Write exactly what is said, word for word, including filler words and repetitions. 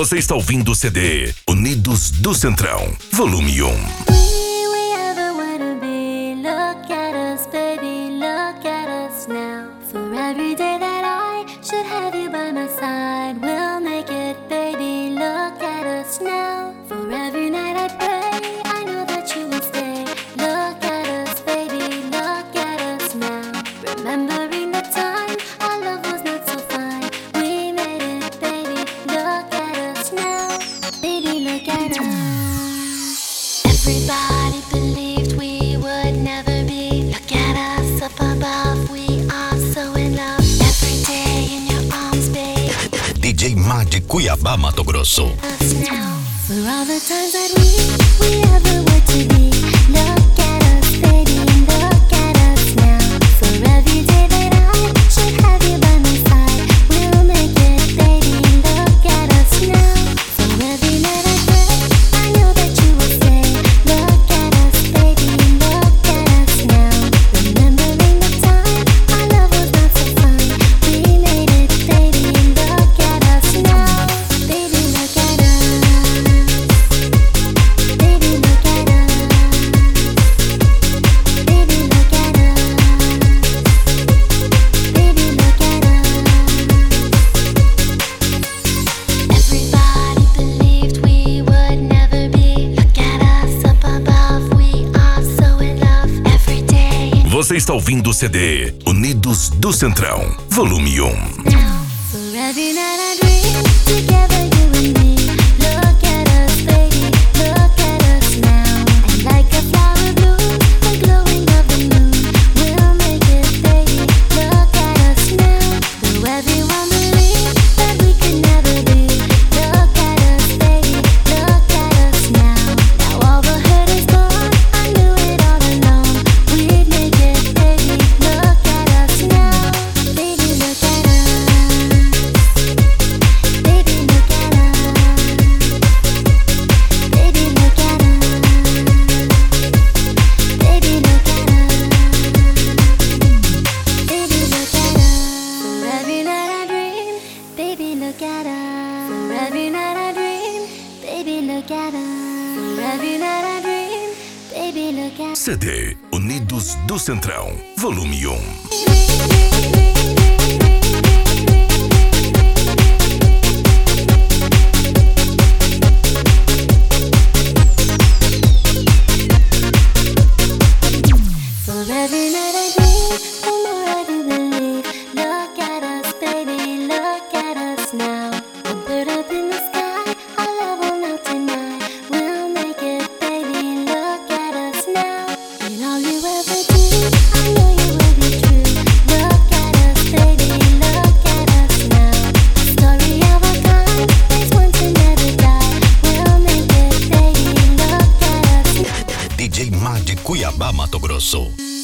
Você está ouvindo o C D Unidos do Centrão, volume um. Everybody believed we would never be. Look at us up above, we are so in love. Every day in your arms, babe. D J Ma de Cuiabá, Mato Grosso. Us now. For all the times that we, we ever were to be. Look at us, baby, look at us now. For every day that I should have you by my side, we'll make it, baby, look at us now. For every night I pray, I know that you will say, look at us, baby, look at us now. Remembering the time our love was not so fine, we made it, baby, look at us now. Baby, look at us. Baby, look at us. Baby, look at us. Baby, look at us. Everybody believed we would never be. Look at us up above, we are so in love. Every day and Você está ouvindo o C D Unidos do Centrão, volume um. now. For every night I dream together, you and me. Look at us, baby, look at us now. And like a flower bloom, the glowing of the moon, we'll make it, baby, look at us now. Though everyone believed that we could never be. Look at us, baby, look at us now. Now all the hurt is gone, I knew it all along. We'd make it, baby, look at us now. Baby, look at us. Baby, look at us. Baby, look at us. Baby, look at us. Baby, look at us. For every night I dream, baby, look at us. For every night I dream, baby, look at us. For every night I dream, baby, look at us. C D Unidos do Centrão, volume um. For every night I dream, the more I do believe. Look at us, baby, look at us now. A bird up in the sky, our love will not deny. We'll make it, baby, look at us now. In all you ever do, I know you will be true. Look at us, baby, look at us now. A story of a kind, raised one to never die. We'll make it, baby, look at us now. D J Ma de Cuiabá, Mato Grosso.